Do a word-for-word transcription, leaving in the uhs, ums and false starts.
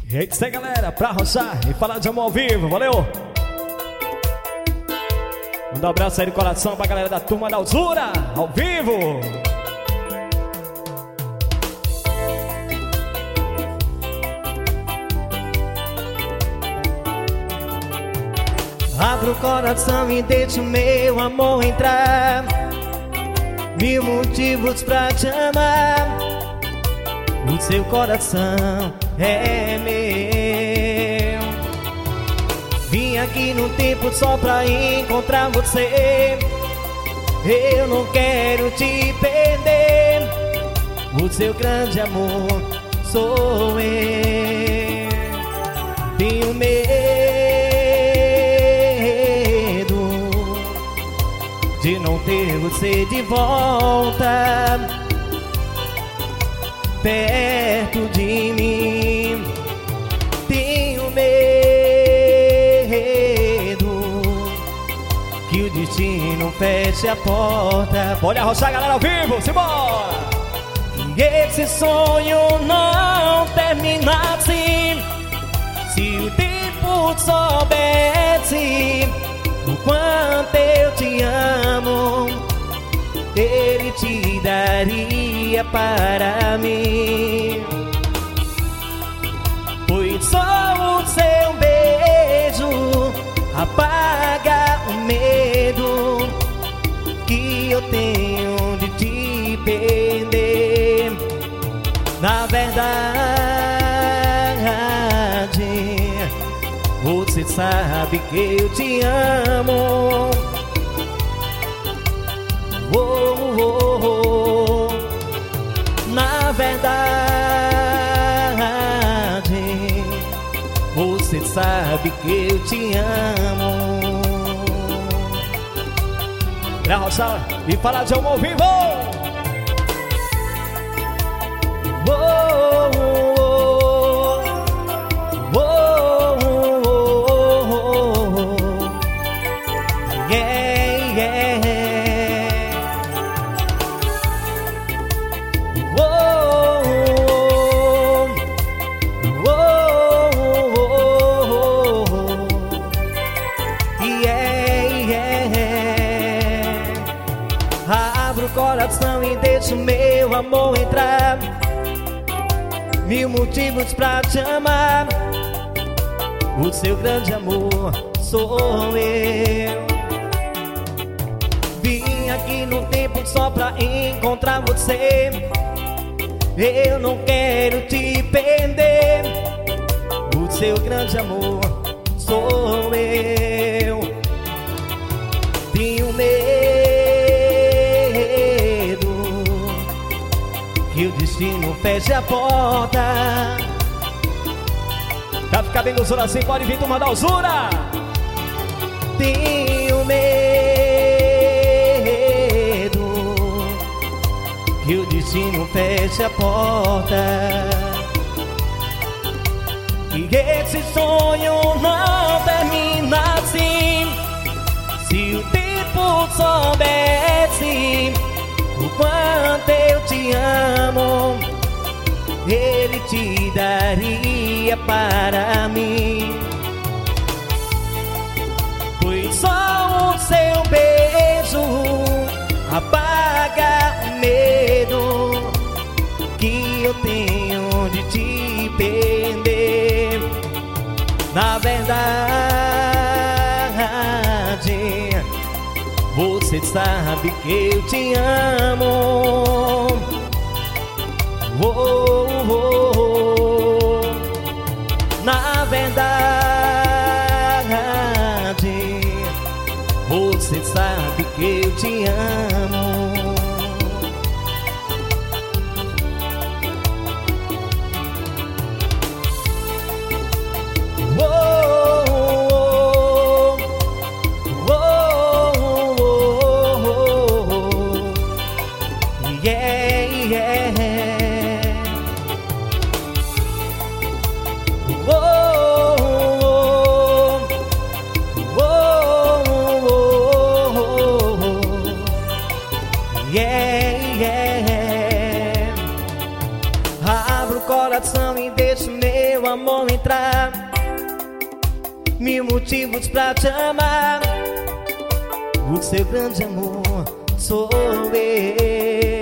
E é isso aí, galera, pra roçar e falar de amor ao vivo, valeu? Manda um abraço aí do coração pra galera da Turma da Usura, ao vivo. Abra o coração e deixa o meu amor entrar. Mil motivos pra te amar. O seu coração é meu. Vim aqui no tempo só pra encontrar você. Eu não quero te perder. O seu grande amor sou eu. Tenho medo de não ter você de volta perto de mim. Tenho medo que o destino feche a porta. Pode arrochar, galera, ao vivo, simbora! Que esse sonho não terminasse. Se o tempo soubesse o quanto eu te amo, ele te daria para mim. Pois só o seu beijo apaga o medo que eu tenho de te perder. Na verdade, você sabe que eu te amo. Oh, oh, oh. Na verdade, você sabe que eu te amo. Pra roçar e falar de amor ao vivo. Oh, oh, oh. Oh, oh, oh. Yeah, yeah. Oh, oh, oh, oh. Yeah, yeah. Abra o coração e deixa o meu amor entrar. Mil motivos pra te amar. O seu grande amor sou eu. Vim aqui no tempo só pra encontrar você. Eu não quero te perder. O seu grande amor sou eu. Tenho medo que o destino feche a porta. Pra ficar bem gostoso assim, pode vir Turma da Usura. Tenho medo que o destino feche a porta. Que esse sonho não terminasse. Se o tempo soubesse o quanto eu te amo, ele te daria para mim. Pois só o seu beijo apaga o medo que eu tenho de te perder. Na verdade, você sabe que eu te amo. Oh, oh, oh. Na verdade, você sabe que eu te amo. Oh, oh, oh, oh, oh. Yeah, yeah. Oh, oh, oh, yeah, yeah. Abra o coração e deixa o meu amor entrar. Mil motivos pra te amar. O seu grande amor sou eu.